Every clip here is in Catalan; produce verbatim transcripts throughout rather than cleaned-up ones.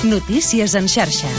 Notícies en xarxa.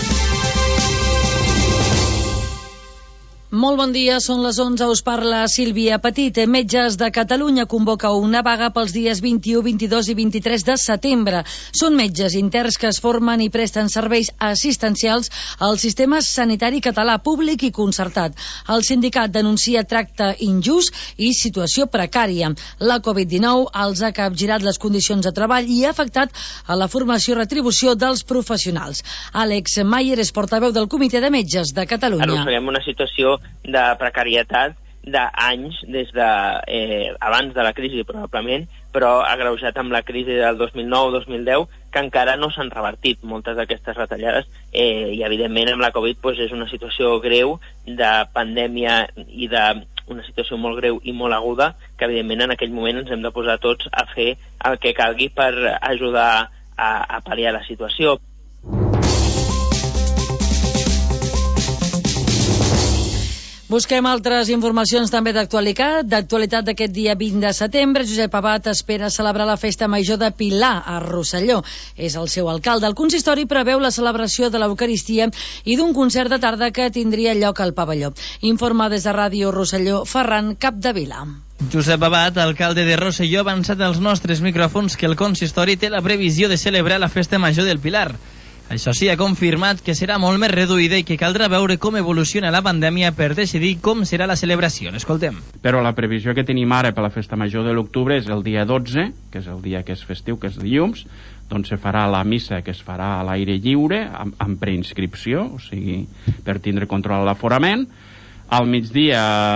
Molt bon dia, són les onze, us parla Sílvia Petit. Metges de Catalunya convoca una vaga pels dies vint-i-u, vint-i-dos i vint-i-tres de setembre. Són metges interns que es formen i presten serveis assistencials al sistema sanitari català, públic i concertat. El sindicat denuncia tracte injust i situació precària. La covid dinou els ha capgirat les condicions de treball i ha afectat a la formació i retribució dels professionals. Àlex Mayer és portaveu del Comitè de Metges de Catalunya. Arrosseguem una situació de precarietat d'anys, des de eh, abans de la crisi probablement, però agreujat amb la crisi del dos mil nou dos mil deu, que encara no s'han revertit moltes d'aquestes retallades, eh, i evidentment amb la Covid doncs, és una situació greu de pandèmia i de una situació molt greu i molt aguda, que evidentment en aquell moment ens hem de posar tots a fer el que calgui per ajudar a, a pal·liar la situació. Busquem altres informacions també d'actualitat. D'actualitat d'aquest dia vint de setembre, Josep Abad espera celebrar la festa major de Pilar a Rosselló. És el seu alcalde. El consistori preveu la celebració de l'Eucaristia i d'un concert de tarda que tindria lloc al pavelló. Informa des de Ràdio Rosselló, Ferran Capdevila. Josep Abad, alcalde de Rosselló, ha avançat als nostres micròfons que el consistori té la previsió de celebrar la festa major del Pilar. Això sí, ha confirmat que serà molt més reduïda i que caldrà veure com evoluciona la pandèmia per decidir com serà la celebració. Escoltem. Però la previsió que tenim ara per la festa major de l'octubre és el dia dotze, que és el dia que és festiu, que és dilluns, doncs se farà la missa que es farà a l'aire lliure, amb, amb preinscripció, o sigui, per tindre control de l'aforament. Al migdia,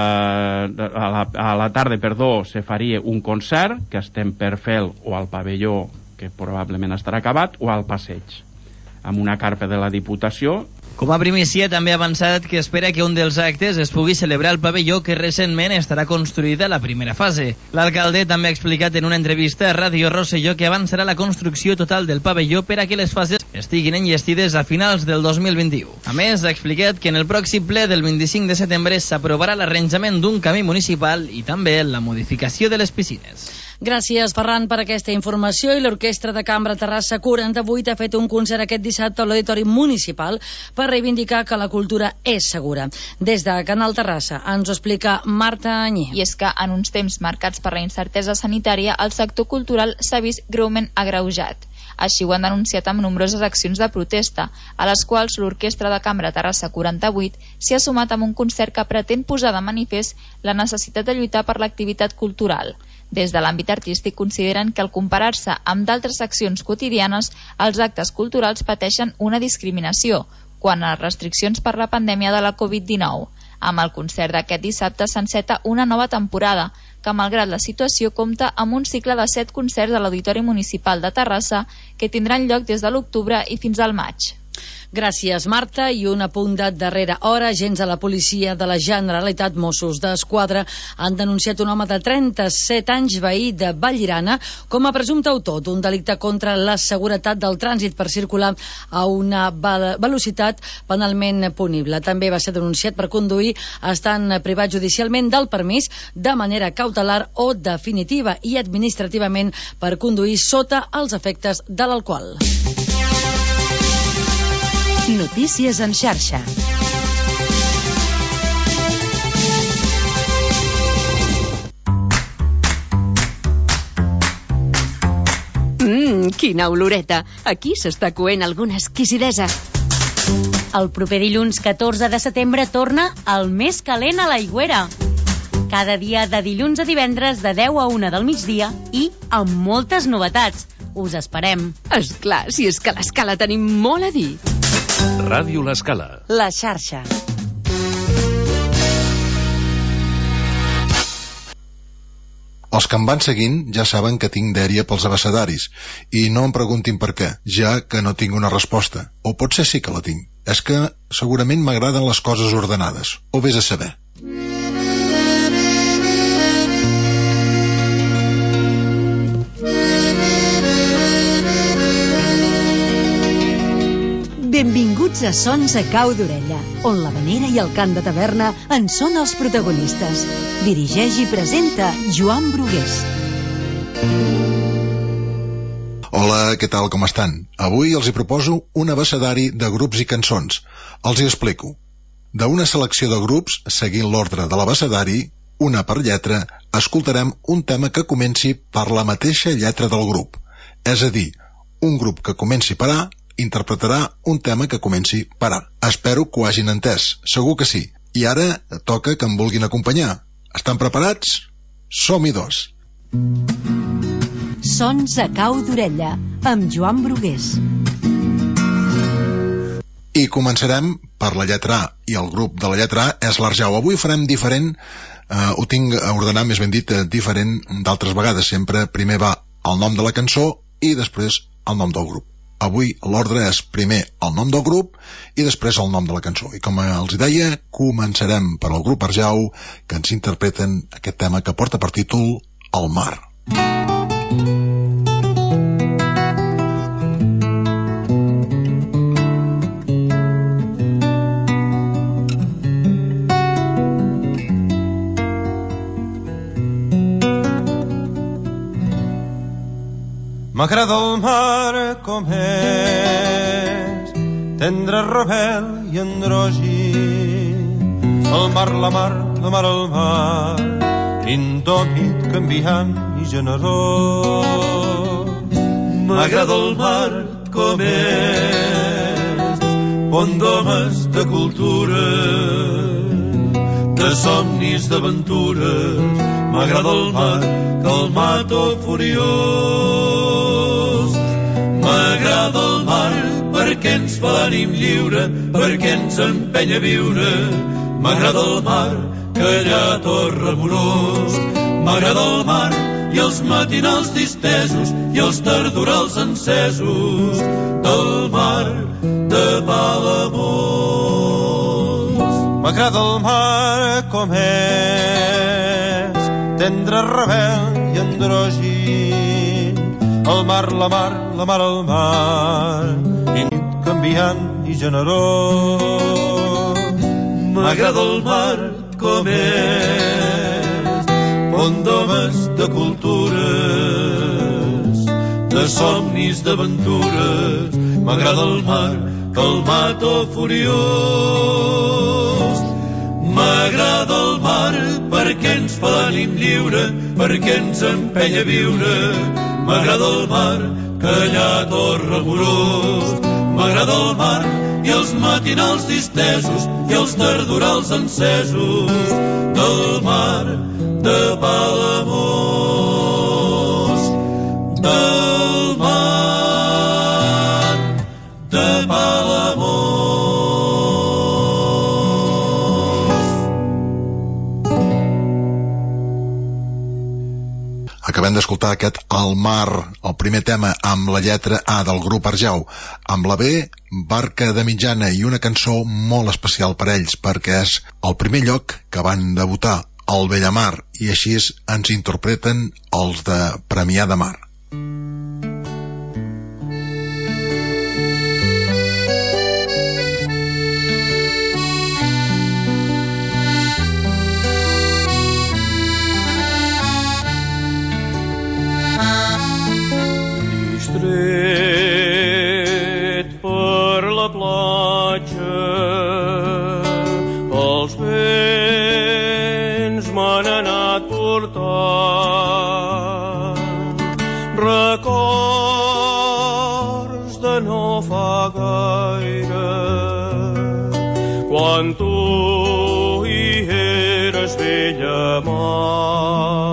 a la, a la tarda, perdó, se faria un concert, que estem per fer o al pavelló, que probablement estarà acabat, o al passeig, amb una carpa de la Diputació. Com a primícia, també ha avançat que espera que un dels actes es pugui celebrar al pavelló que recentment estarà construïda la primera fase. L'alcalde també ha explicat en una entrevista a Ràdio Rosselló que avançarà la construcció total del pavelló per a que les fases estiguin enllestides a finals del dos mil vint-i-u. A més, ha explicat que en el pròxim ple del vint-i-cinc de setembre s'aprovarà l'arranjament d'un camí municipal i també la modificació de les piscines. Gràcies, Ferran, per aquesta informació. I l'Orquestra de Cambra Terrassa quaranta-vuit ha fet un concert aquest dissabte a l'Auditori Municipal per reivindicar que la cultura és segura. Des de Canal Terrassa ens ho explica Marta Anyé. I és que en uns temps marcats per la incertesa sanitària, el sector cultural s'ha vist greument agreujat. Així ho han denunciat amb nombroses accions de protesta, a les quals l'Orquestra de Cambra Terrassa quaranta-vuit s'hi ha sumat amb un concert que pretén posar de manifest la necessitat de lluitar per l'activitat cultural. Des de l'àmbit artístic consideren que al comparar-se amb d'altres accions quotidianes, els actes culturals pateixen una discriminació quan a les restriccions per la pandèmia de la covid dinou. Amb el concert d'aquest dissabte s'enceta una nova temporada, que malgrat la situació compta amb un cicle de set concerts a l'Auditori Municipal de Terrassa que tindran lloc des de l'octubre i fins al maig. Gràcies, Marta. I un apunt de darrera hora. Agents de la policia de la Generalitat, Mossos d'Esquadra, han denunciat un home de trenta-set anys, veí de Vallirana, com a presumpte autor d'un delicte contra la seguretat del trànsit per circular a una velocitat penalment punible. També va ser denunciat per conduir estant privat judicialment del permís de manera cautelar o definitiva i administrativament per conduir sota els efectes de l'alcohol. Notícies en xarxa. Mmm, quina oloreta! Aquí s'està coent alguna exquisidesa. El proper dilluns catorze de setembre torna el més calent a l'Aigüera. Cada dia de dilluns a divendres de deu a una del migdia i amb moltes novetats. Us esperem. Esclar, si és que a l'Escala tenim molt a dir. Ràdio L'Escala. La xarxa. Els que em van seguint ja saben que tinc dèria pels abecedaris i no em preguntin per què, ja que no tinc una resposta. O potser sí que la tinc. És que segurament m'agraden les coses ordenades. O vés a saber. Benvinguts a Sons a Cau d'Orella, on la vanera i el cant de taverna en són els protagonistes. Dirigeix i presenta Joan Brugués. Hola, què tal, com estan? Avui els hi proposo un abecedari de grups i cançons. Els hi explico. D'una selecció de grups, seguint l'ordre de l'abecedari, una per lletra, escoltarem un tema que comenci per la mateixa lletra del grup. És a dir, un grup que comenci per A interpretarà un tema que comenci per A. Espero que ho hagin entès, segur que sí. I ara toca que em vulguin acompanyar. Estan preparats? Som-hi dos. Sons a cau d'orella, amb Joan Brugués. I començarem per la lletra A, i el grup de la lletra A és l'Arjau. Avui ho farem diferent, eh, ho tinc a ordenar, més ben dit, eh, diferent d'altres vegades. Sempre primer va el nom de la cançó i després el nom del grup. Avui l'ordre és primer el nom del grup i després el nom de la cançó. I com els deia, començarem per el grup Arjau, que ens interpreten aquest tema que porta per títol El mar. M'agrada el mar com és, tendre, rebel i androgin. El mar, la mar, la mar, el mar, indòmit, canviant i generós. M'agrada el mar com és, pont d'homes, de cultura, de somnis, d'aventures. M'agrada el mar, calmat o furiós. M'agrada el mar perquè ens fa l'ànim lliure, perquè ens empenya a viure. M'agrada el mar que allà torra morós. M'agrada el mar i els matinals distesos i els tardorals encesos del mar de Palamós. M'agrada el mar com és, tendre, rebel i androgin. El mar, la mar, la mar, el mar, init, canviant i generós. M'agrada el mar com és, pont d'homes, de cultures, de somnis, d'aventures. M'agrada el mar, calmat o furiós. M'agrada el mar perquè ens fa l'ànim lliure, perquè ens empenya a viure. M'agrada el mar que allà torra morós. M'agrada el mar i els matinals distesos i els tardorals encesos del mar de Palamós. Del mar de Palamós. Acabem d'escoltar aquest El mar, el primer tema amb la lletra A del grup Arjau. Amb la B, Barca de Mitjana, i una cançó molt especial per ells, perquè és el primer lloc que van debutar, el Bellamar, i així ens interpreten els de Premià de Mar. Distret per la platja, els vents m'han anat portant records de no fa gaire, quan tu hi eres Bellamar.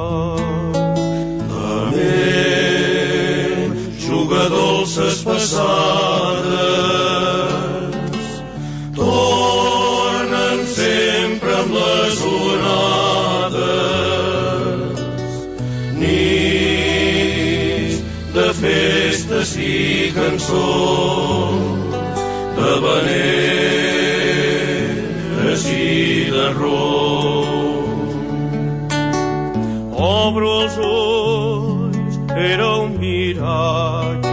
Dolces passades tornen sempre amb les onades, nits de festes i cançons, d'havaneres i d'arròs. Obro els ulls, era un miratge,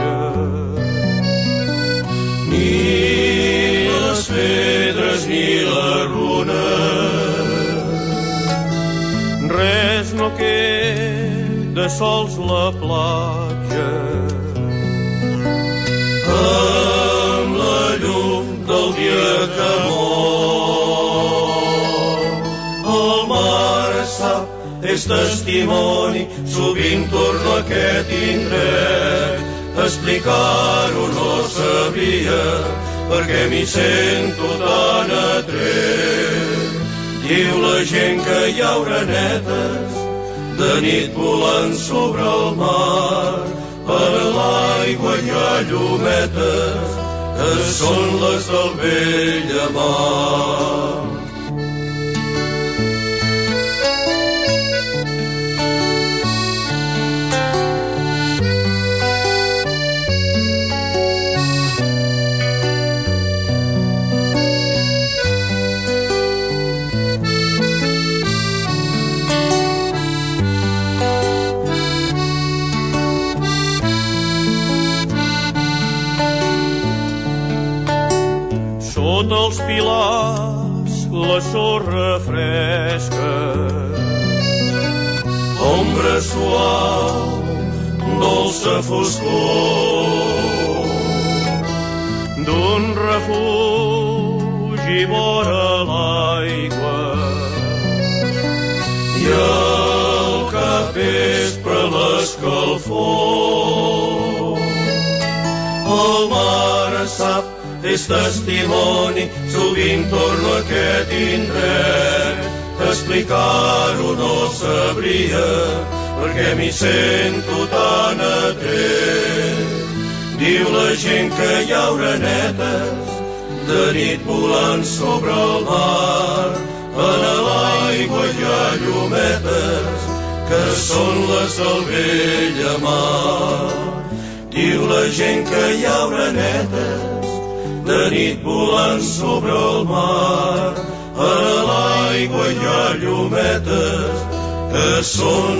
ni les pedres ni la runa, res no queda, sols la platja amb la llum del dia que mor. El mar sap, és testimoni, sovint torno a aquest indret. Explicar-ho no sabria, perquè m'hi sento tan atret. Diu la gent que hi ha orenetes de nit volant sobre el mar. Per l'aigua hi ha llumetes que són les del vell mar. Sota els pilars la sorra fresca, ombra suau, dolça foscor, d'un refugi vora l'aigua, i al capvespre l'escalfor. El mar sap, és testimoni, sovint torno a aquest indret. Explicar-ho no sabria, perquè m'hi sento tan atret. Diu la gent que hi ha orenetes de nit volant sobre el mar. En l'aigua hi ha llumetes que són les del vell mar. Diu la gent que hi ha orenetes de nit volant sobre el mar. A l'aigua hi ha llumetes que són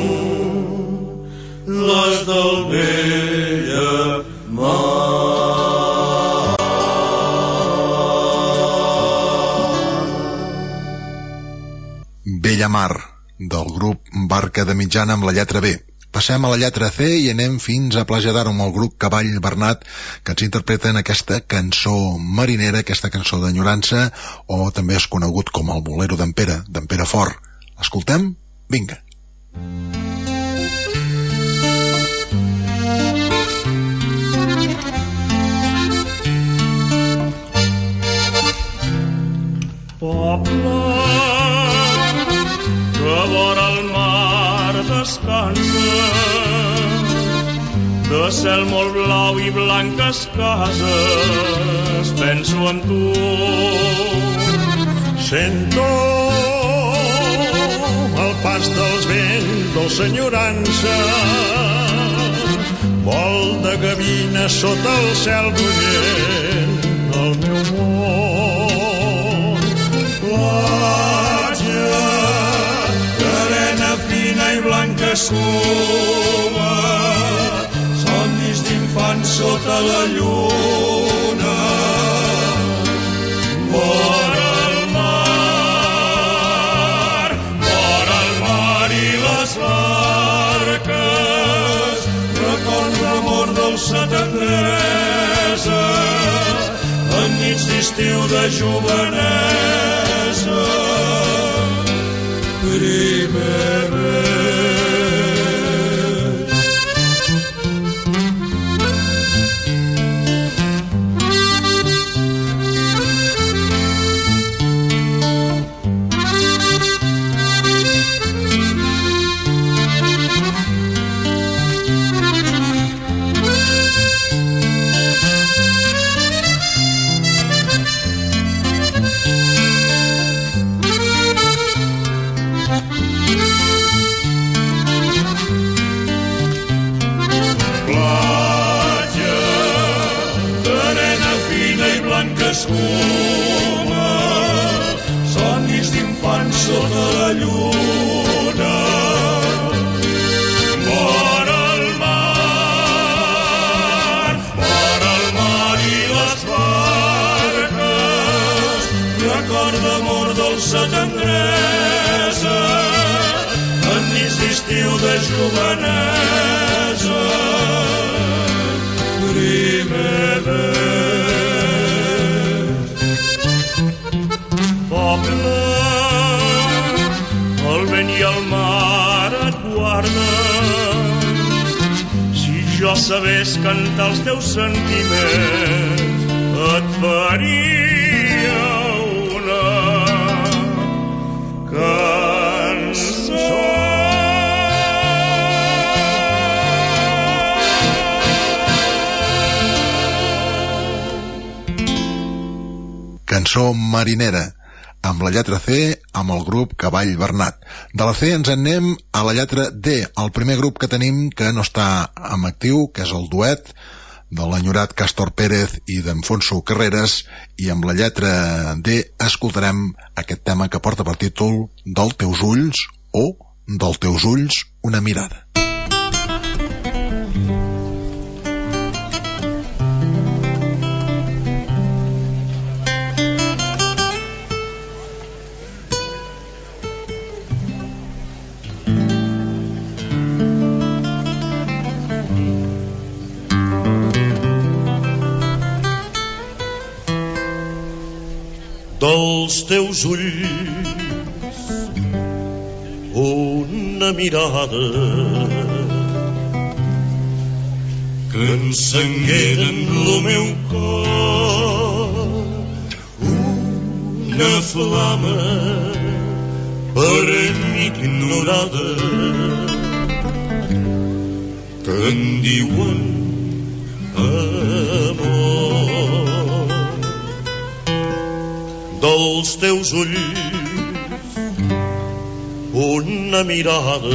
les del vell mar. Bella Mar, del grup Barca de Mitjana amb la lletra B. Passem a la lletra C i anem fins a Platja d'Aro amb el grup Cavall Bernat, que ens interpreten aquesta cançó marinera, aquesta cançó d'enyorança, o també és conegut com el bolero d'en Pere, d'en Pere Fort. L'escoltem? Vinga. Poble que vora el mar descansa, de cel molt blau i blanques cases, penso en tu. Sento el pas dels vents, dolça enyorança, vol de gavina sota el cel bullent, el meu món. Platja d'arena fina i blanca escuma, somnis d'infants sota la lluna. Vora el mar, vora el mar i les barques, records d'amor, dolça tendresa, en nits d'estiu de jovenesa. Primer escuma, somnis d'infants sota la lluna. Vora el mar, vora el mar i les barques, record d'amor, dolça tendresa, en nits d'estiu de jovenesa. primera. Poble, el vent i el mar et guarden. Si jo sabés cantar els teus sentiments, et faria una cançó. Cançó marinera, amb la lletra C, amb el grup Cavall Bernat. De la C ens en anem a la lletra D, el primer grup que tenim que no està en actiu, que és el duet de l'enyorat Càstor Pérez i d'Enfonso Carreras, i amb la lletra D escoltarem aquest tema que porta per títol Dels teus ulls o Dels teus ulls una mirada. Dels teus ulls una mirada que encengueren lo meu cor, una flama per mi ignorada que en diuen amor. Dels teus ulls una mirada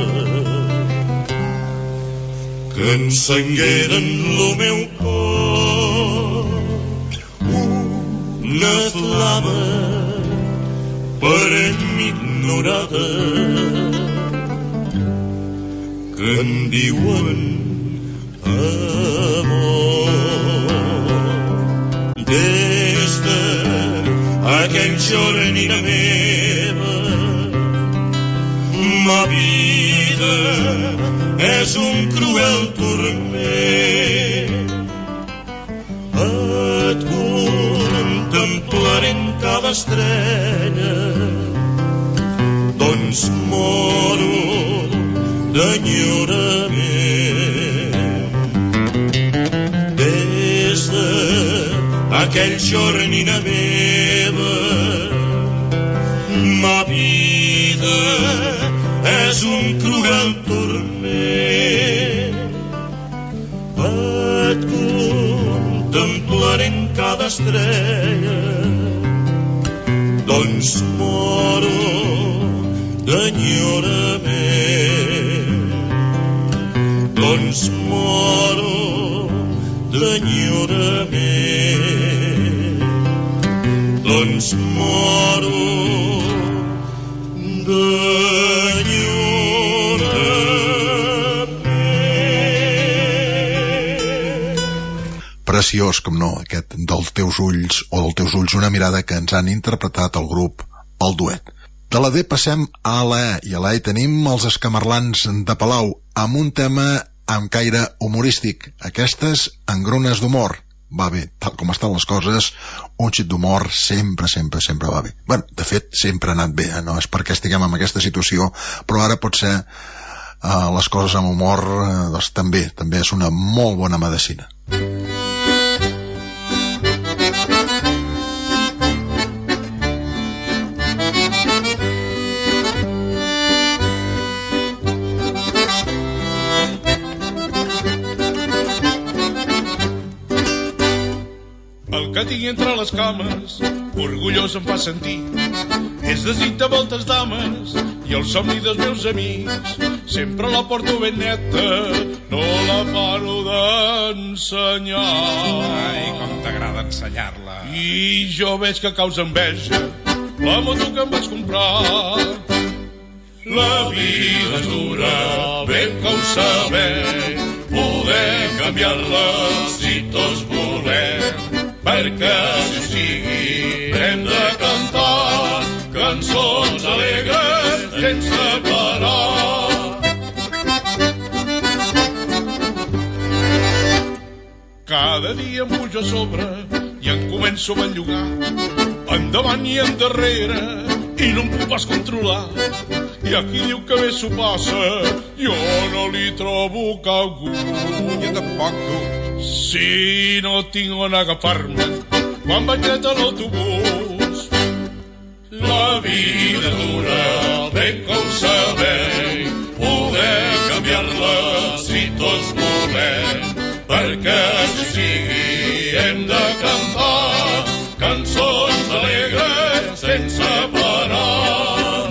que encengueren lo meu cor, una flama per mi ignorada que en diuen amor. Des de aquell jornina meva, ma vida és un cruel turment. Et contemplaré en cada estrella, doncs moro d'enyorament. Des de aquell jornina meva, ma vida és un cruel turment. Et contemplaré en cada estrella, doncs moro d'enyorament. Doncs moro d'enyorament. Doncs moro d'enyorament. Preciós, com no, aquest Dels teus ulls o Dels teus ulls una mirada que ens han interpretat el grup El Duet. De la D passem a la E, i a la E tenim els Escamarlans de Palau amb un tema amb caire humorístic, aquestes engrunes d'humor. Va bé, tal com estan les coses, un xic d'humor sempre, sempre, sempre va bé. Bé, de fet, sempre ha anat bé, eh? No és perquè estiguem en aquesta situació, però ara potser eh, les coses amb humor eh, doncs també, també és una molt bona medecina. El que tinc entre les cames, orgullós em fa sentir. És desig de moltes dames i el somni dels meus amics. Sempre la porto ben neta, no la paro d'ensenyar. Ai, com t'agrada ensenyar-la. I jo veig que causa enveja la moto que em vaig comprar. La vida és dura, ben que ho sabem, podem canviar-la si tots volem. Perquè si sigui hem de cantar cançons alegres sense parar. cada dia em pujo a sobre i em començo a bellugar endavant i endarrere i no em puc pas controlar. I aquí diu que bé s'ho passa, jo no li trobo cap gust. Jo tampoc, tu. Si no tinc on agafar-me quan vaig dret a l'autobús. La vida dura, ben que ho sabeu, poder canviar-la si tots volem, perquè si sigui hem de cantar cançons alegres sense parar.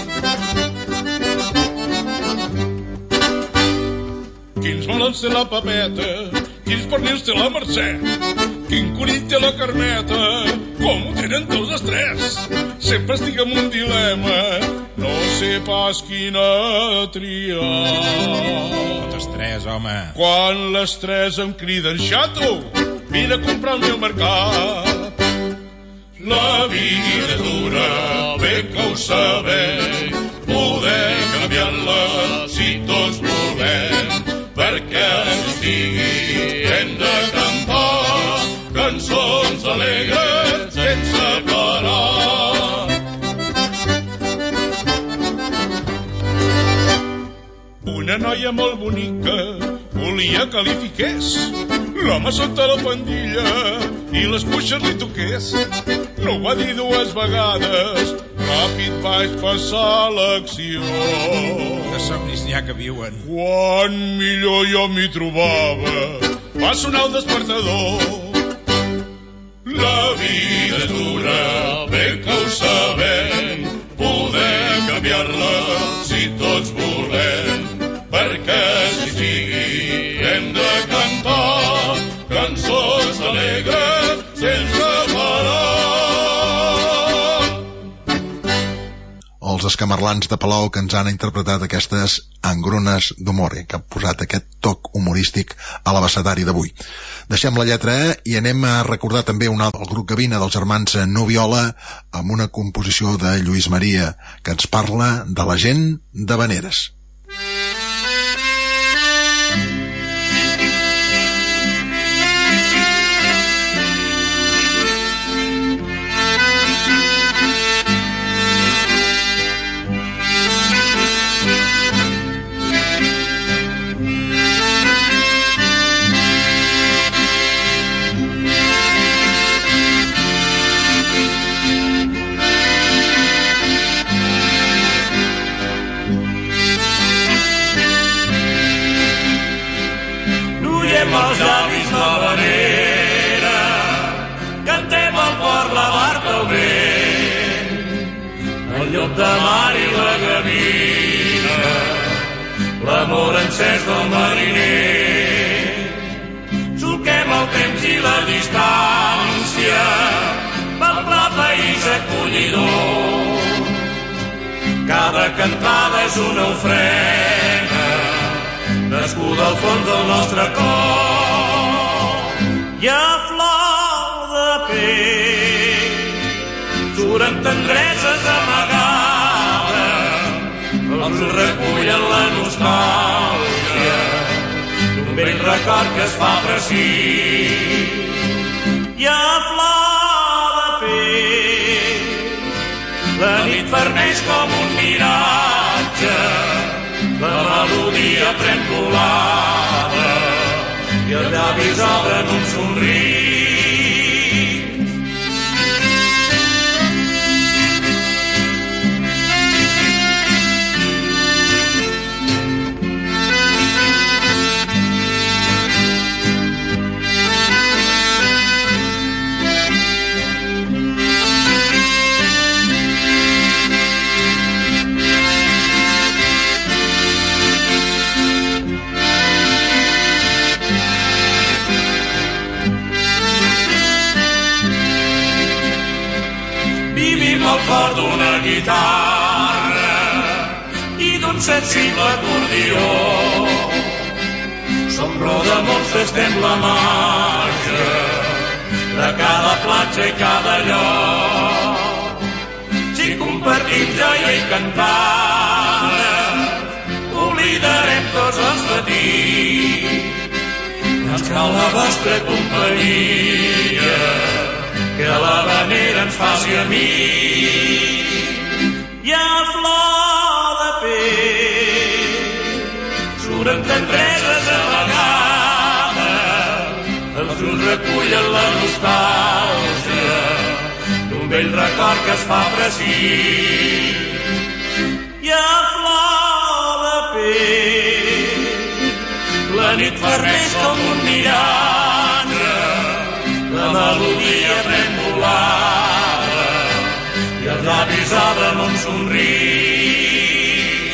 Quins melons té la Pepeta, quins pernils té la Mercè, quin conill té la Carmeta, com ho tenen tots els tres. Sempre estic amb un dilema, no sé pas quina triar. Totes tres, home. Quan les tres em criden xato, vine a comprar el meu mercat. La vida dura, bé que ho sabeu, poder canviar-la si tots volem, perquè si sigui hem de cantar cançons alegres sense parar. Una noia molt bonica volia que li fiqués l'home sota la pandilla i les cuixes li toqués. No ho va dir dues vegades, ràpid vaig passar l'acció. De somnis n'hi ha que viuen. Quan millor jo m'hi trobava, va sonar el despertador. La vida és dura, bé que ho sabem, poder canviar-la si tots volem, perquè si sigui hem de cantar cançons alegres sense parar. Els escamarlans de Palau que ens han interpretat aquestes engrunes d'humor, que han posat aquest toc humorístic a l'abecedari d'avui. Deixem la lletra E i anem a recordar també un altre, el grup Gavina dels germans Nubiola, amb una composició de Lluís Maria que ens parla de la gent d'Havaneres. Els llavis l'havanera, cantem al port la barca al vent, el llop de mar i la gavina, l'amor encès del mariner. Solquem el temps i la distància pel pla país acollidor. Cada cantada és una ofrena nascuda al fons del nostre cor. I a flor de pell suren tendreses amagades, els recullen la nostàlgia d'un vell record que es fa precís. I a flor de pell la nit vermeix com un miratge, la melodia pren volada i els llavis obren un somriure. El cor d'una guitarra i d'un sensible acordió. Som rodamons, festem la marxa de cada platja i cada lloc. Si compartim joia i cantada, oblidarem tots els petits, els cal la vostra companyia, que l'havanera ens faci amic. Hi ha flor de pell, suren tendreses a vegades, els ulls recullen la nostàlgia d'un vell record que es fa precís. Hi ha flor de pell, la nit fa més com un miratge, la melodia pren volada i els llavis obren un somric.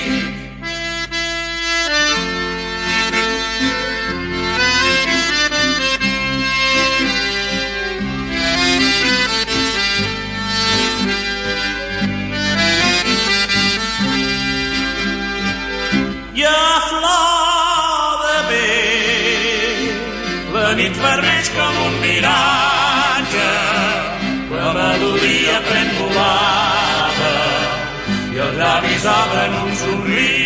Hi ha flor de pell, la nit vermeix com un miratge, la melodia pren volada i els llavis obren un somric.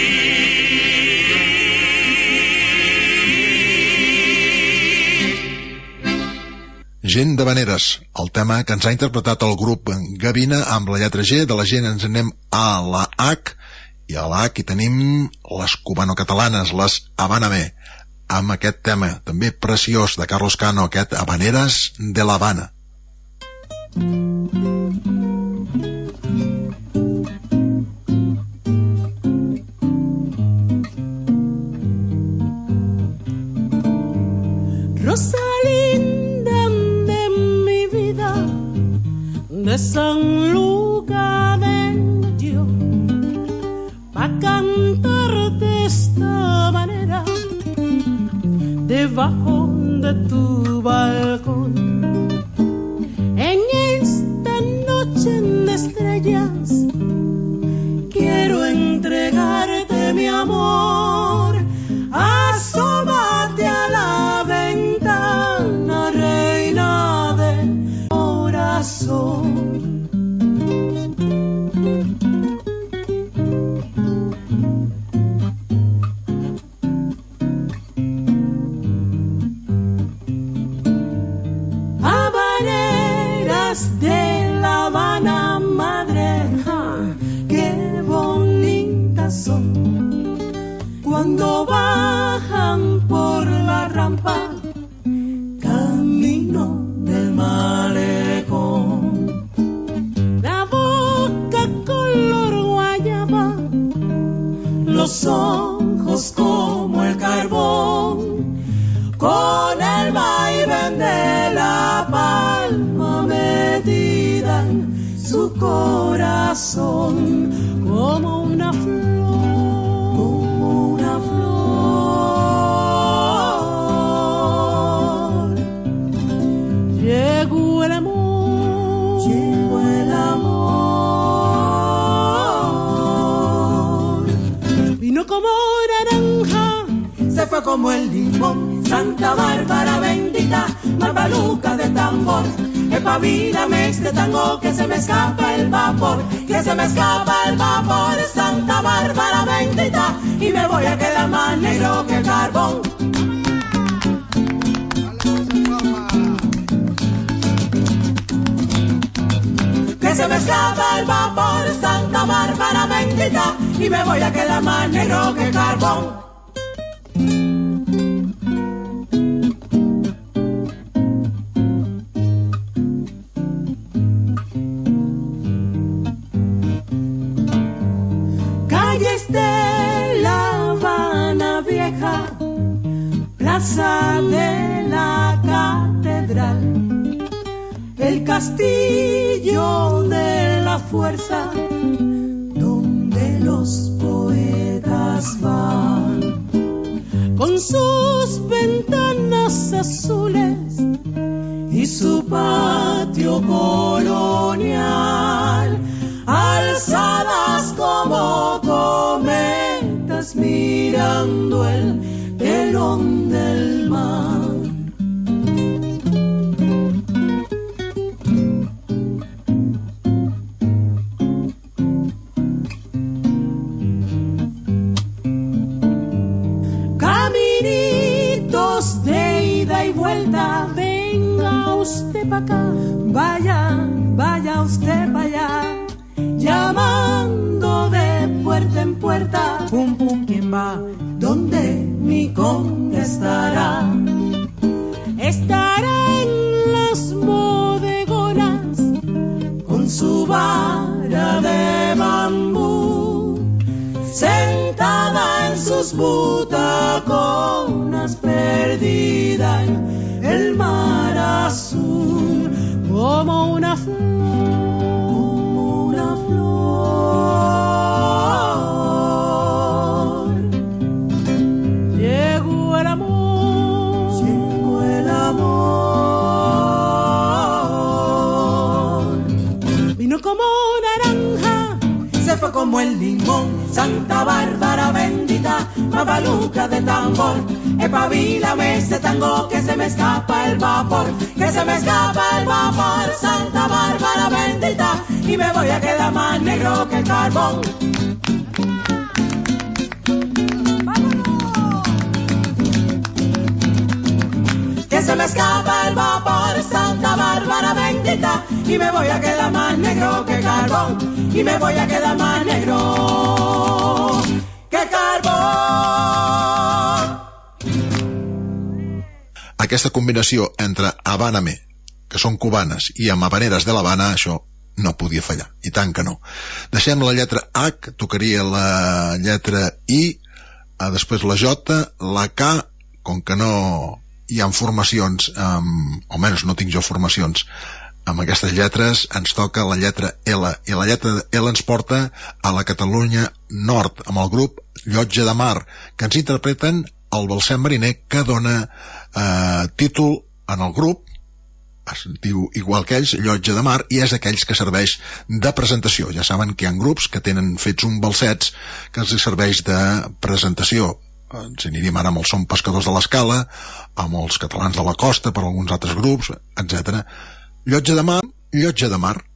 Gent d'Havaneres, el tema que ens ha interpretat el grup Gavina amb la lletra G. De la Gent ens anem a la H, i a la H hi tenim les cubano-catalanes, les Habana B, amb aquest tema també preciós de Carlos Cano, aquest Havaneres de la Habana. Rosalinda de mi vida, de San Luca vengo yo, pa' cantarte de esta manera, debajo de tu balcón. En esta noche de estrellas quiero entregarte mi amor. Asómate a la ventana, reina del corazón. Habaneras de La Habana, madre, ja, qué bonitas son. Cuando bajan por la rampa, camino del malecón. La boca color guayaba, los ojos como el carbón, con el vaivén de la palma metida en su corazón, como una flor, como una flor. Llegó el amor, llegó el amor. Vino como naranja, se fue como el limón. Santa Bárbara bendita, Barbaluca de tambor, espabilame este tango que se me escapa el vapor, que se me escapa el vapor. Santa Bárbara bendita, y me voy a quedar más negro que el carbón. Que se me escapa el vapor, Santa Bárbara bendita, y me voy a quedar más negro que el carbón. Calles de La Habana vieja, plaza de la catedral, el castillo de la fuerza, donde los poetas van, con sus ventanas azules y su patio colonial, alzadas como cometas mirando el telón del mar. Caminitos de usted pa' acá, vaya, vaya usted pa' allá, llamando de puerta en puerta, pum pum, ¿quién va? ¿Dónde mi conga estará? Estará en las bodegonas con su vara de bambú, sentada en sus butaconas, perdida en el mar azul, como una flor, como una flor. Llegó el amor, llegó el amor. Vino como naranja, se fue como el limón. Santa Bárbara bendita, mabaluca de tambor, espabilame este tango que se me escapa el vapor, que se me escapa el vapor. Santa Bárbara bendita, y me voy a quedar más negro que el carbón. Que se me escapa el vapor, Santa Bárbara bendita, y me voy a quedar más negro que carbón, y me voy a quedar más negro que carbón. Aquesta combinació entre Habáname, que són cubanes, i amb Habaneres de l'Havana, això no podia fallar, i tant que no. Deixem la lletra H, tocaria la lletra I, després la J, la K, com que no hi ha formacions, um, o almenys no tinc jo formacions amb aquestes lletres, ens toca la lletra L, i la lletra L ens porta a la Catalunya Nord, amb el grup Llotja de Mar, que ens interpreten el Balsem Mariner, que dona eh, títol en el grup, es diu igual que ells, Llotja de Mar, i és aquells que serveix de presentació. Ja saben que hi ha grups que tenen fets un balsets que els serveix de presentació. Ens aniríem ara amb els Som Pescadors de l'Escala, amb els Catalans de la Costa, per alguns altres grups, etcètera. Llotja de Mar, Llotja de Mar.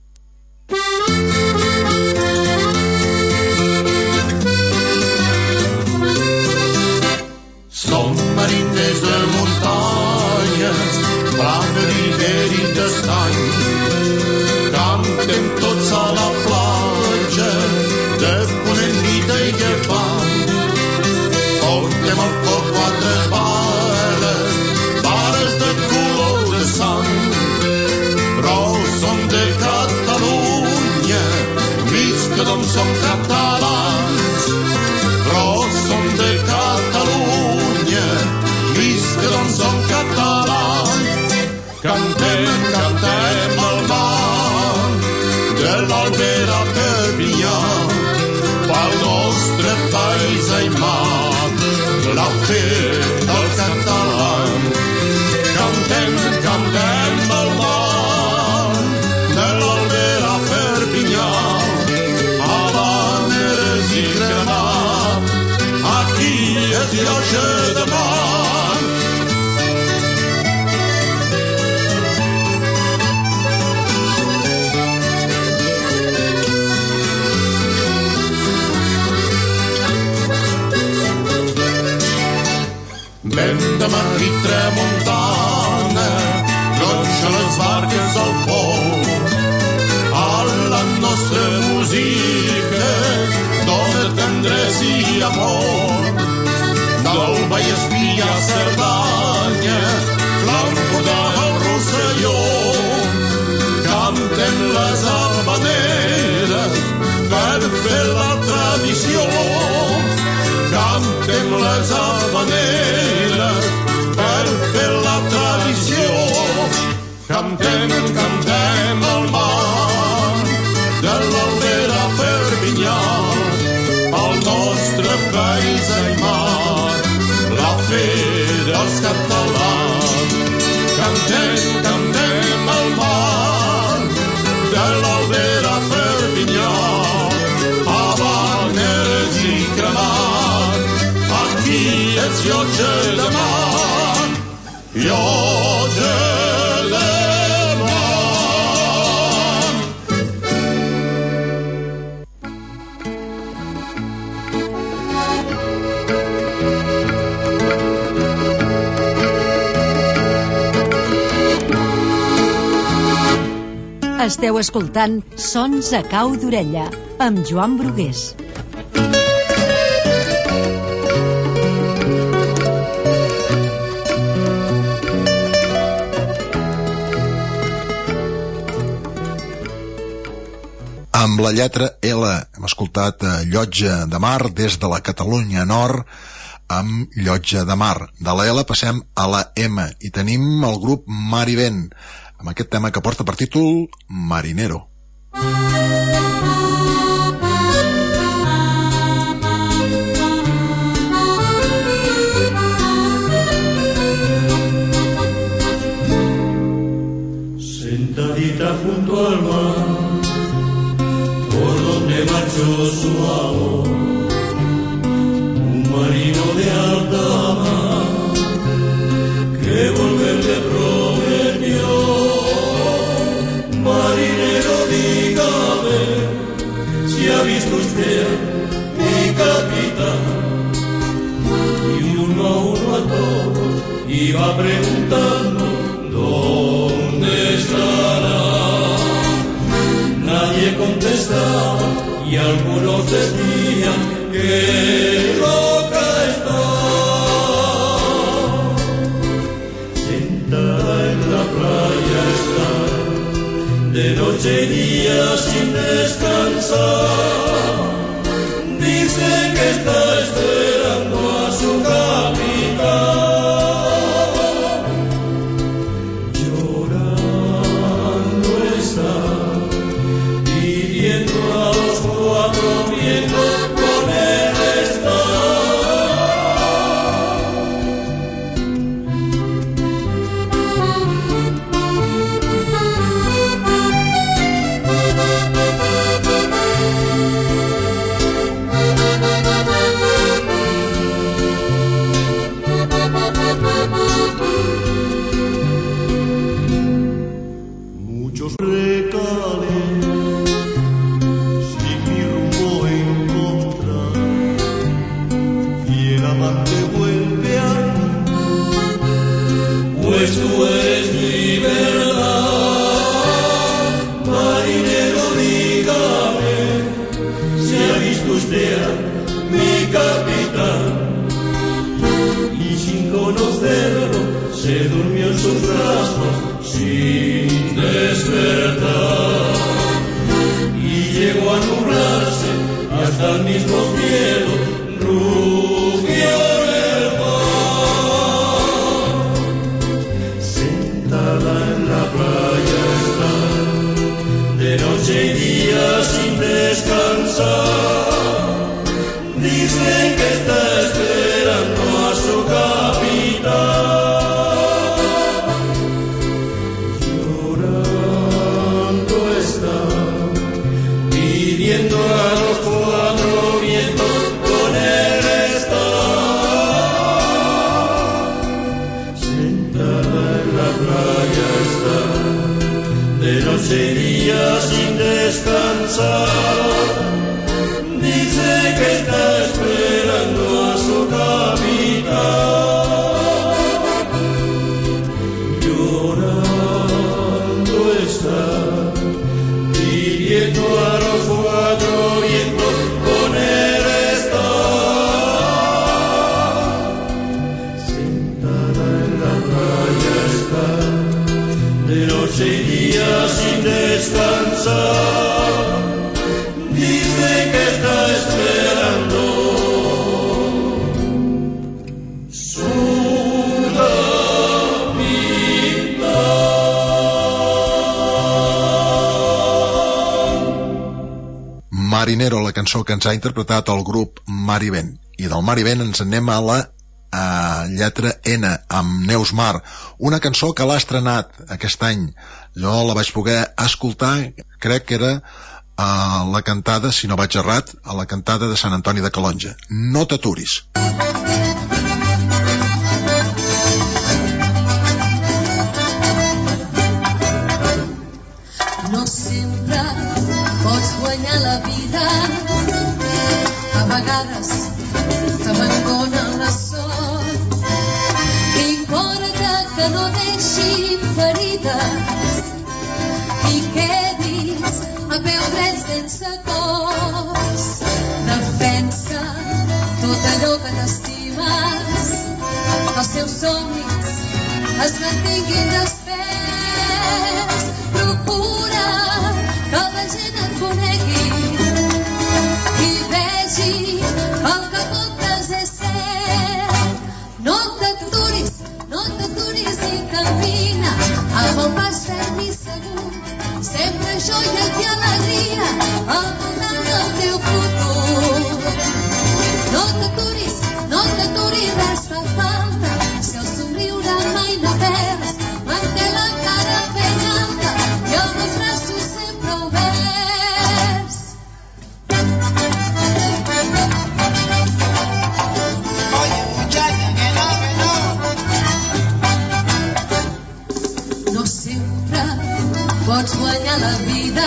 Som mariners de muntanyes, plana i d'estany, cantem tots a la platja, de ponent nit i llevant. Portem al foc quatre vares, vares de color de sang, però som de Catalunya, visca d'on som catalans. Però som de Catalunya, visca d'on som catalans. Cantem, cantem al mar, de l'Albera a Perpinyà, pel nostre país aimat, la fe dels catalans. Cantem, cantem al mar, de l'Albera a Perpinyà, Habaneres i cremat, aquí és Llotja de Mar. Vent de mar i tramuntana, gronxa les barques al port. A la nostra música dona tendresa i amor. Del Vallespí a Cerdanya, l'Empordà al Rosselló, cantem les habaneres per fer la tradició. Cantem les habaneres per fer la tradició. Cantem, cantem al mar, de l'Albera a Perpinyà, el nostre país aimat, la fe dels catalans. Cantem, cantem al mar, de l'Albera a Perpinyà, Habaneres i cremat, aquí és Llotja de Mar. Llotja de Mar. Esteu escoltant Sons a cau d'orella, amb Joan Brugués. Amb la lletra L hem escoltat Llotja de Mar des de la Catalunya Nord amb Llotja de Mar. De la L passem a la M i tenim el grup Mar i Vent amb aquest tema que porta per títol Marinero. Sentadita junto al mar, por donde marchó su amor, un marino de alta mar que volverle prometió. Marinero, dígame si ha visto usted a mi capitán. Y uno a uno a todos iba preguntando dónde estará. Nadie contestaba y algunos decían que loca está. Sentada en la playa está, de noche y día sin descansar. Dice que está esperando a su capitán. Se durmió en sus brazos sin despertar y llegó a nublarse hasta el mismo cielo, rugió el mar. Sentada en la playa está, de noche y día sin descansar. Dicen que está esperando a su capitán. Pidiendo a los cuatro vientos con él estar. Sentada en la playa está, de noche y día sin descansar. Dice que está esperando a su capitán. Llorando está, pidiendo a los cuatro vientos con él estar. Sentada en la playa está, de noche y día sin descansar. Dice que está esperando su capitán. Marinero, la cançó que ens ha interpretat el grup Mar i Vent. I del Mar i Vent ens anem a la a lletra N, amb Neus Mar, una cançó que l'ha estrenat aquest any. Jo la vaig poder escoltar, crec que era a la cantada, si no vaig errat, a la cantada de Sant Antoni de Calonja. No t'aturis. No sempre pots guanyar la vida, a vegades t'abandona la sort. Importa que no deixi ferides i queda es mantinguin desperts. Procura que la gent et conegui i vegi el que comptes és cert. No t'aturis, no t'aturis i camina amb el pas ferm i segur. Sempre joia i alegria al voltant del teu futur. No t'aturis, no t'aturis, res fa falta. Si el somriure mai no perds, manté la cara ben alta i amb els braços sempre oberts. Oye, muchacha, que no, que no. No sempre pots guanyar la vida.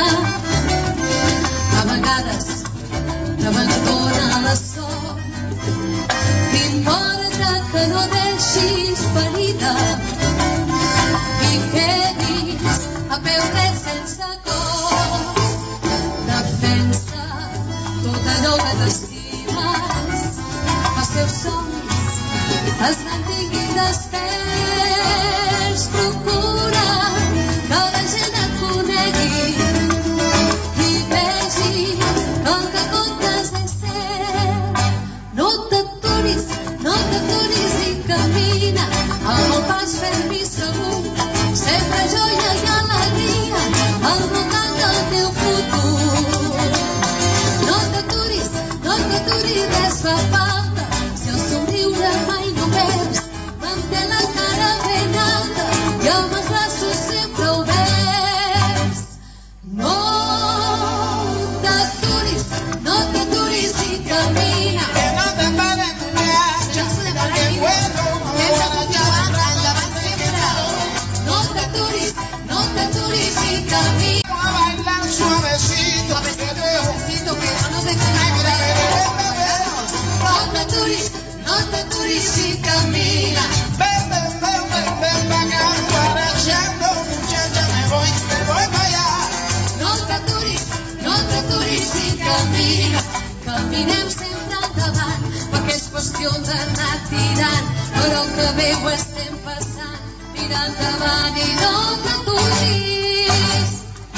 A vegades t'abandona la sort. T'importa que no deixis ferida i quedis a peu dret sense cor. Defensa tot allò que t'estimes. Els teus somnis es mantinguin desperts. Procura que la gent et conegui i vegi que el que comptes és cert. No t'aturis, no t'aturis i camina amb el pas ferm i segur. Sempre joia i alegria al voltant del teu futur. No t'aturis, no t'aturis, res fa falta. Si el somriure mai no perds, manté la cara ben alta i amb els braços sempre oberts. No t'aturis, no t'aturis i camina. Que no te paren un viatge, perquè vuelo, endavant sempre. No t'aturis, no t'aturis i camina. A bailar suavecito, suavecito, que no nos dejes. No t'aturis, no t'aturis i camina. Ven, ven, ven, ven, ven pa' acá, guarachando, muchacha, me voy, me voy pa' allá. No t'aturis, no t'aturis i camina. Caminem sempre endavant, perquè és qüestió d'anar tirant, però que bé ho estem passant. Mira endavant i no t'aturis.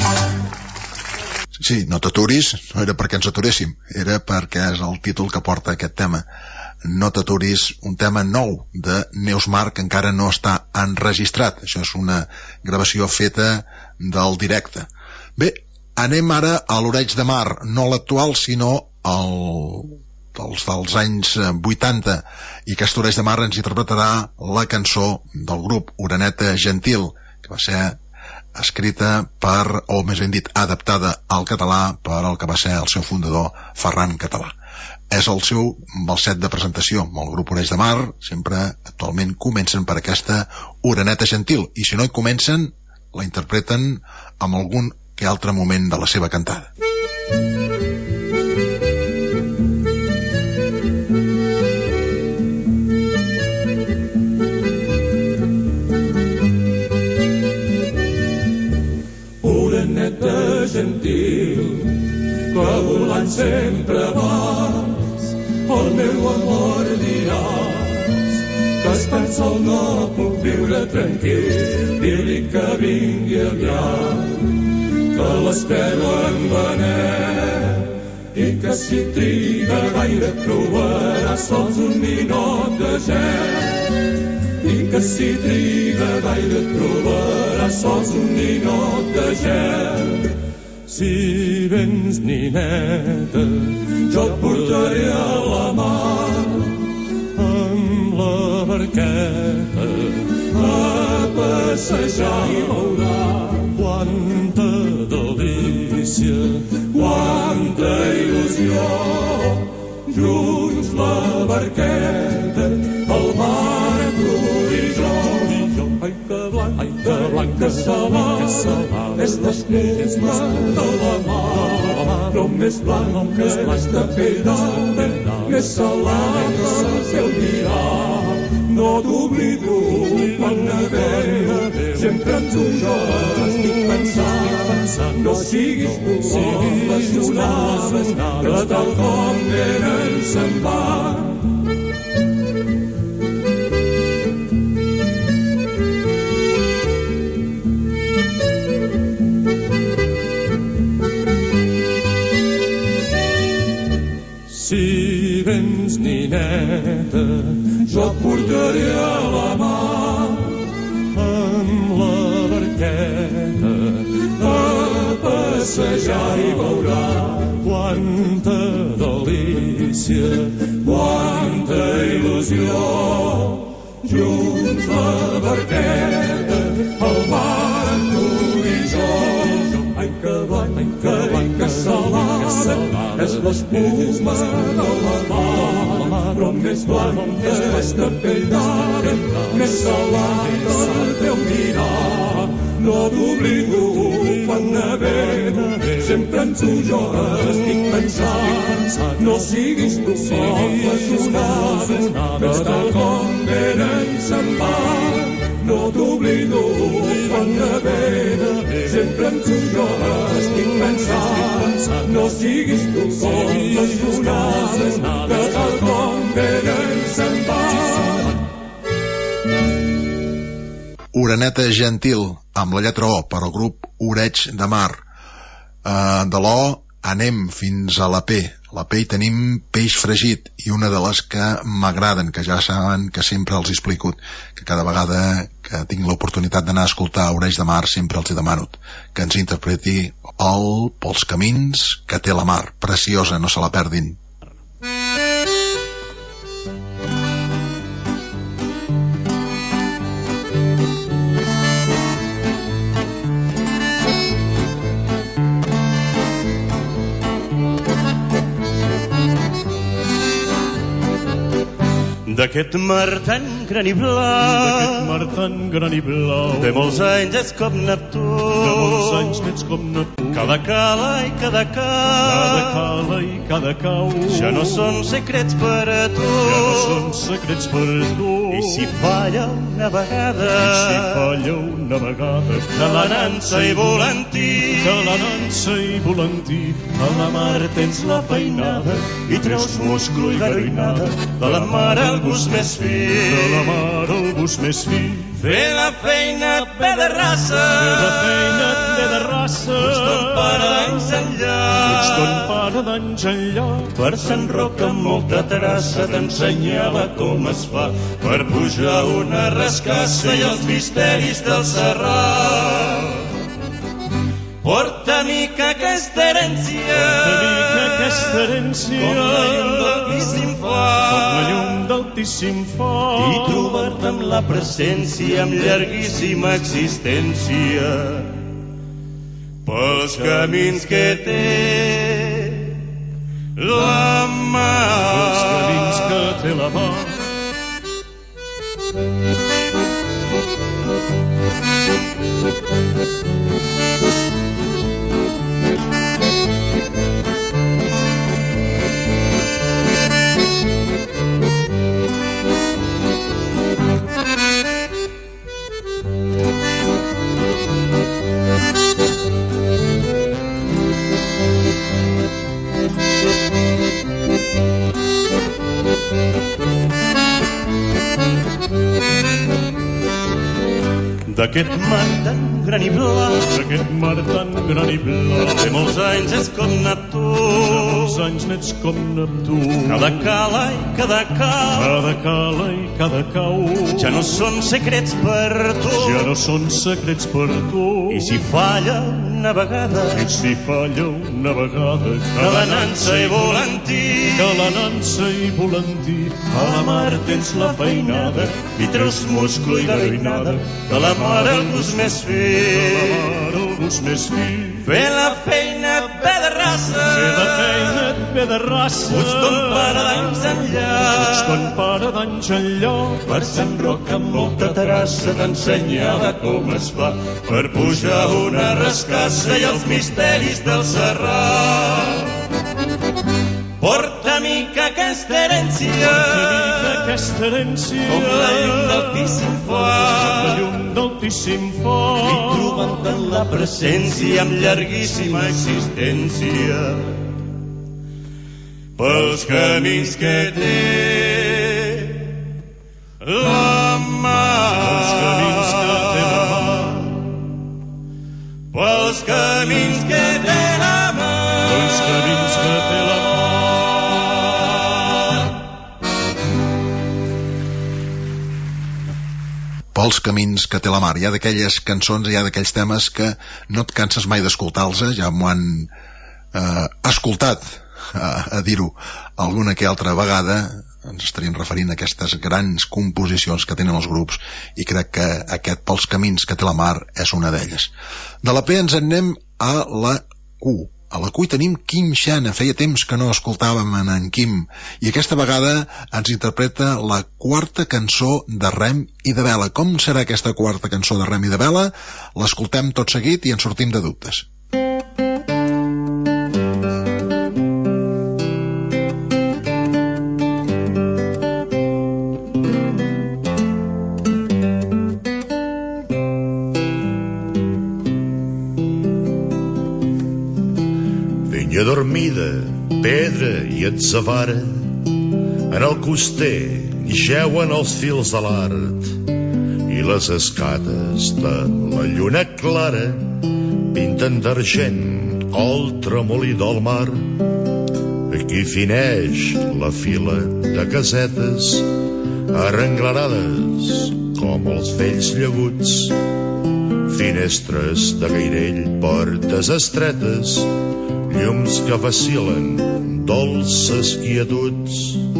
Sí, no t'aturis, no era perquè ens aturéssim, era perquè és el títol que porta aquest tema. No t'aturis, un tema nou de Neus Mar que encara no està enregistrat. Això és una gravació feta del directe. Bé, anem ara a l'Oreig de Mar, no l'actual, sinó el dels, dels anys vuitanta, i aquest Oreig de Mar ens interpretarà la cançó del grup Oreneta Gentil, que va ser escrita per, o més ben dit, adaptada al català per el que va ser el seu fundador, Ferran Català. És el seu balset de presentació amb el grup Oreig de Mar. Sempre actualment comencen per aquesta Oreneta Gentil, i si no hi comencen la interpreten en algun que altre moment de la seva cantada. Oreneta gentil, que volant sempre vas, el meu amor diràs, que estant sol no puc viure tranquil. Dir-li que vingui aviat, que l'espero en benet, i que si triga gaire trobarà sols un ninot de gel. I que si triga gaire trobarà sols un ninot de gel. Si vens, nineta, jo et portaré a la mar, amb la barqueta a passejar, i veurà quanta delícia, quanta il·lusió. Junts la barqueta, el mar, tu i jo. Ai, que blanc, ai, que blanc, que salat, és l'escuma de la mar, però més blanc que és de pedra, més salat el seu dirà. No t'oblido quan naveguem, sempre en tu jo estic pensant. No siguis por, les onades, que tal com venen se'n van. Si vens, nineta, jo et portaré a la mà amb la barqueta a passejar i veuràs quanta delícia, quanta il·lusió. Junts la barqueta, el mar amb tu i jo. Ai, que blanc, ai, que blanc, que salada, és l'espuma de la mar, però més blanca és de pell d'ara, més salada el teu mirar. No t'oblido quan navega, sempre ens ho jo estic pensant. No siguis tu com les onades, que tal com venen se'n van. No t'oblido quan navega, sempre ens ho jo estic pensant. No siguis tu com les onades, que tal com venen se'n van. Oreneta Gentil, amb la lletra O, per al grup Oreig de Mar. Uh, de l'O anem fins a la P. A la P hi tenim Peix Fregit, i una de les que m'agraden, que ja saben que sempre els he explicat, que cada vegada que tinc l'oportunitat d'anar a escoltar Oreig de Mar sempre els he demanat que ens interpreti el Pels camins que té la mar. Preciosa, no se la perdin. D'aquest mar tan gran i blau, d'aquest mar tan gran i blau, de molts anys ets com Neptú, de molts anys ets com Neptú, cada cala i cada cau, cada cala i cada cau, ja no són secrets per a tu, ja no són secrets per a tu, i si falla una vegada, i si falla una vegada, de la nansa i volantí, de la nansa i volantí, a la mar tens la feinada, i treus musclo i garoinada, de la mar el gust més fi, de la mar el gust més fi. Fer la feina et ve de raça, fer la feina et ve de raça, ets ton pare d'anys enllà, ets ton pare d'anys enllà. Per Sant Roc amb molta terrassa t'ensenyava com es fa per pujar una rascassa i els misteris del Serrat. Porta mica aquesta herència, porta mica aquesta herència, com la llum d'altíssim far, com la llum d'altíssim far, i trobar-te amb la presència, amb llarguíssima existència, pels camins que té la mar, pels camins que té la mar. D'aquest mar tan gran i blau, d'aquest mar tan gran i blau, de molts anys ets com Neptú, de molts anys n'ets com Neptú, cada cala i cada cau, cada cala i cada cau, ja no són secrets per tu, ja no són secrets per tu, i si falla una vegada, i si falla una vegada, que la nansa i volantí, que la nansa i volantí, a la mar tens la feinada, i treus musclo i garoinada, de la mar el gust més fi, de la mar el gust més fi. Fer la feina et ve de raça, fer la feina et ve de raça, ets ton pare d'anys enllà, ets ton pare d'anys enllà, per Sant Roc amb molta terrassa t'ensenyava com es fa per pujar una rascassa i els misteris del Serrat. Porta mica aquesta herència, porta mica aquesta herència, com la llum d'altíssim far, com la llum d'altíssim far, i trobant en la presència amb llarguíssima existència, pels camins que té la mar, pels camins que té la mar, pels camins que té la mar, pels camins que té la mar. pels camins que té la mar. Hi ha d'aquelles cançons, hi ha d'aquells temes que no et canses mai d'escoltar-los, ja m'ho han eh, escoltat, a, a dir-ho alguna que altra vegada. Ens estaríem referint a aquestes grans composicions que tenen els grups, i crec que aquest Pels camins que té la mar és una d'elles. De la P ens en anem a la Q. A la Q hi tenim Quim Xana. Feia temps que no escoltàvem en Quim, i aquesta vegada ens interpreta la quarta cançó de Rem i de Vela. Com serà aquesta quarta cançó de Rem i de Vela? L'escoltem tot seguit i ens sortim de dubtes. Vinya dormida, pedra i atzavara, en el coster jeuen els fils de l'art, i les escates de la lluna clara pinten d'argent el tremolí del mar. Aquí fineix la fila de casetes arrenglerades com els vells llaguts, finestres de gairell, portes estretes, llums que vacil·len, dolces quietuds.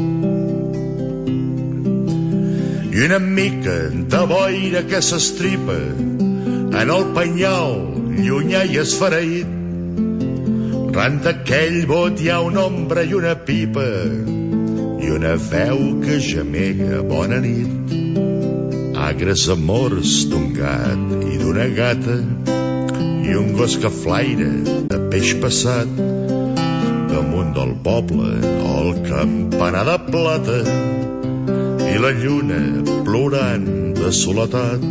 I una mica de boira que s'estripa en el penyal llunyà i esfereït. Ran d'aquell bot hi ha una ombra i una pipa i una veu que gemega bona nit. Agres amors d'un gat i d'una gata i un gos que flaire de peix passat. Damunt del poble el campanar de plata i la lluna plorant de soledat.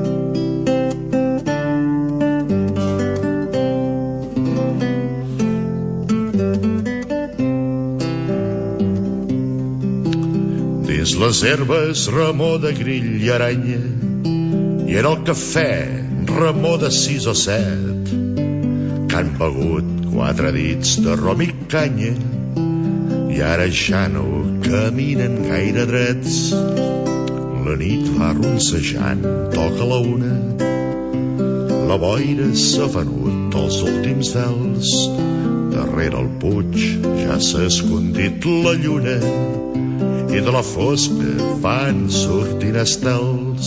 Dins les herbes remor de grill i aranya, i en el cafè remor de sis o set, que han begut quatre dits de rom i canya i ara ja no caminen gaire drets. La nit va ronsejant, toca la una, la boira s'ha venut els últims vels, darrere el puig ja s'ha escondit la lluna i de la fosca van sortint estels.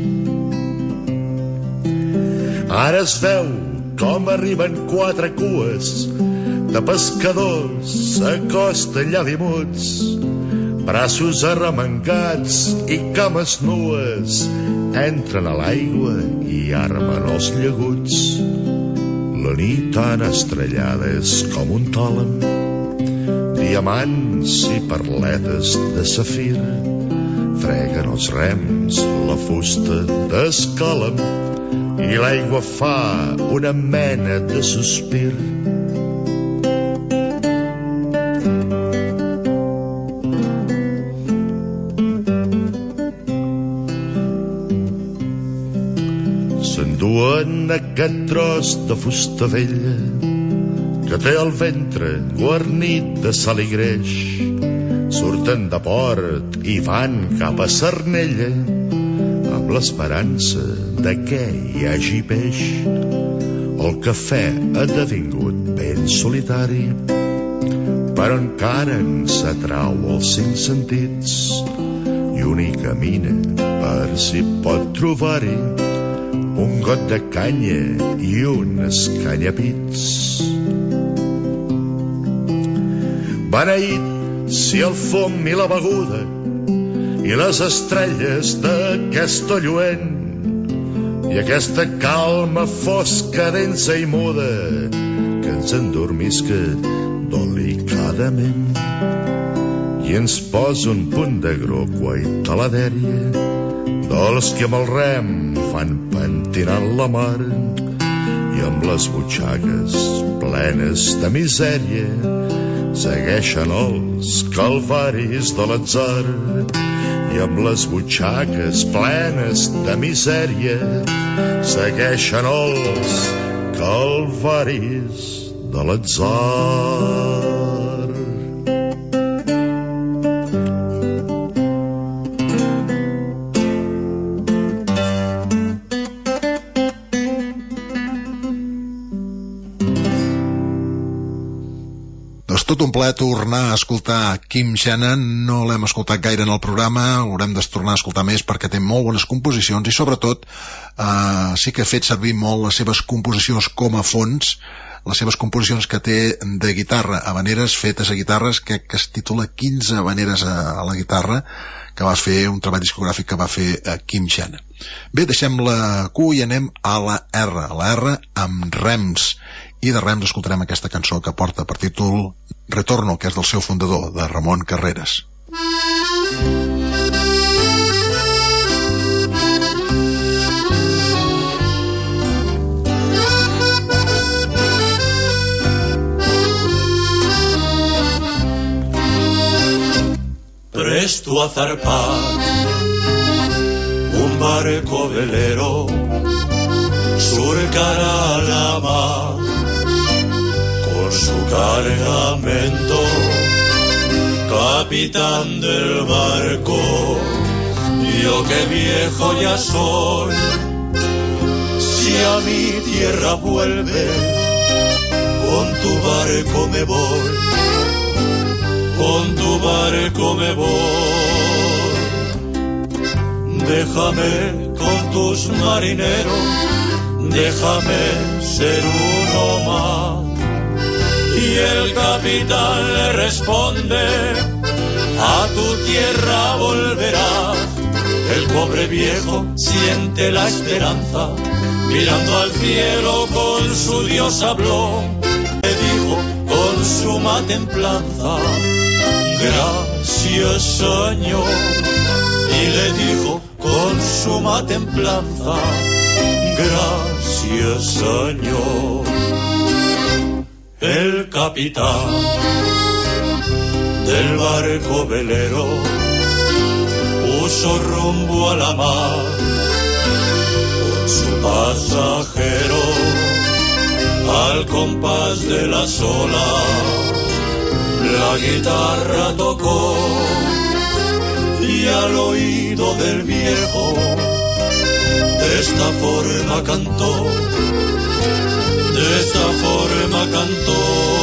Ara es veu com arriben quatre cues de pescadors a costa llavimuts, braços arremangats i cames nues, entren a l'aigua i armen els llaguts. La nit tan estrellada és com un tòlem, diamants i perletes de safir, freguen els rems, la fusta d'escàlem, i l'aigua fa una mena de sospir. S'enduen aquest tros de fusta vella que té el ventre guarnit de sal i greix. Surten de port i van cap a Sarnella amb l'esperança de que hi hagi peix. El cafè ha devingut ben solitari, però encara ens atrau els cinc sentits i un hi camina per si pot trobar-hi un got de canya i uns canyapits. Beneït si el fum i la beguda i les estrelles d'aquest lluent i aquesta calma fosca, densa i muda que ens endormisca delicadament i ens posa un punt de grocua i taladèria dels que amb el rem fan pentinant la mar i amb les butxaques plenes de misèria segueixen els calvaris de l'atzar i amb les butxaques plenes de misèria segueixen els calvaris de l'atzar. tot un plaer tornar a escoltar Kim Shannon. No l'hem escoltat gaire en el programa, haurem de tornar a escoltar més perquè té molt bones composicions i sobretot eh, sí que ha fet servir molt les seves composicions com a fons, les seves composicions que té de guitarra, habaneres fetes a guitarres, que, que es titula quinze habaneres a, a la guitarra, que va fer un treball discogràfic que va fer eh, Kim Shannon. Bé, deixem la Q i anem a la R, a la R amb Rems, i de Rems escoltarem aquesta cançó que porta per títol Retorno, que és del seu fundador, de Ramon Carreras. Presto a zarpar un barco velero surcará la mar con su cargamento, capitán del barco, yo que viejo ya soy, si a mi tierra vuelve, con tu barco me voy, con tu barco me voy, déjame con tus marineros, déjame ser uno más. Y el capitán le responde, a tu tierra volverás. El pobre viejo siente la esperanza, mirando al cielo con su Dios habló, le dijo con suma templanza, gracias Señor. Y le dijo con suma templanza, gracias Señor. El capitán del barco velero puso rumbo a la mar con su pasajero al compás de las olas. La guitarra tocó y al oído del viejo de esta forma cantó, de esta forma cantó.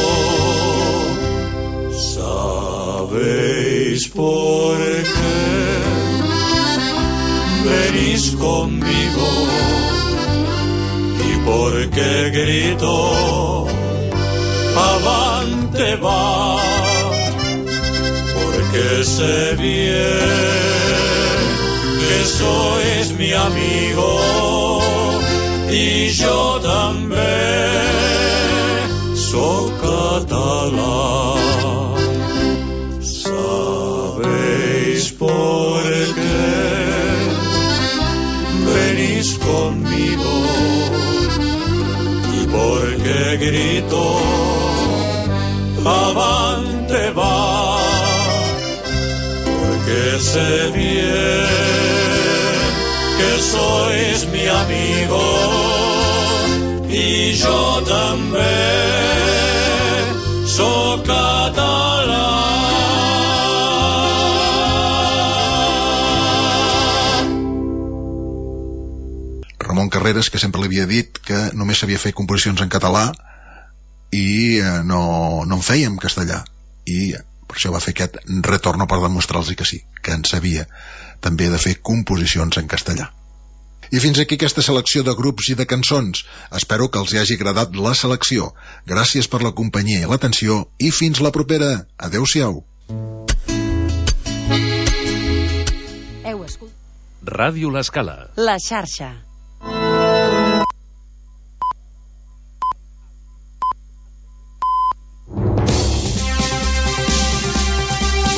¿Sabéis por qué venís conmigo? ¿Y por qué grito? Avante va, porque sé bien que sois mi amigo y yo también soy catalán. ¿Sabéis por qué venís conmigo? ¿Y por qué grito? Avante va, porque sé bien que sois mi amigo y yo también soy catalán. Ramon Carreras, que sempre li havia dit que només sabia fer composicions en català i eh, no, no en feia en castellà, i per això va fer aquest retorno per demostrar-los que sí, que en sabia també de fer composicions en castellà. I fins aquí aquesta selecció de grups i de cançons. Espero que els hi hagi agradat la selecció. Gràcies per la companyia i l'atenció i fins la propera. Adeu-siau. Heu escoltat Ràdio L'Escala. La xarxa.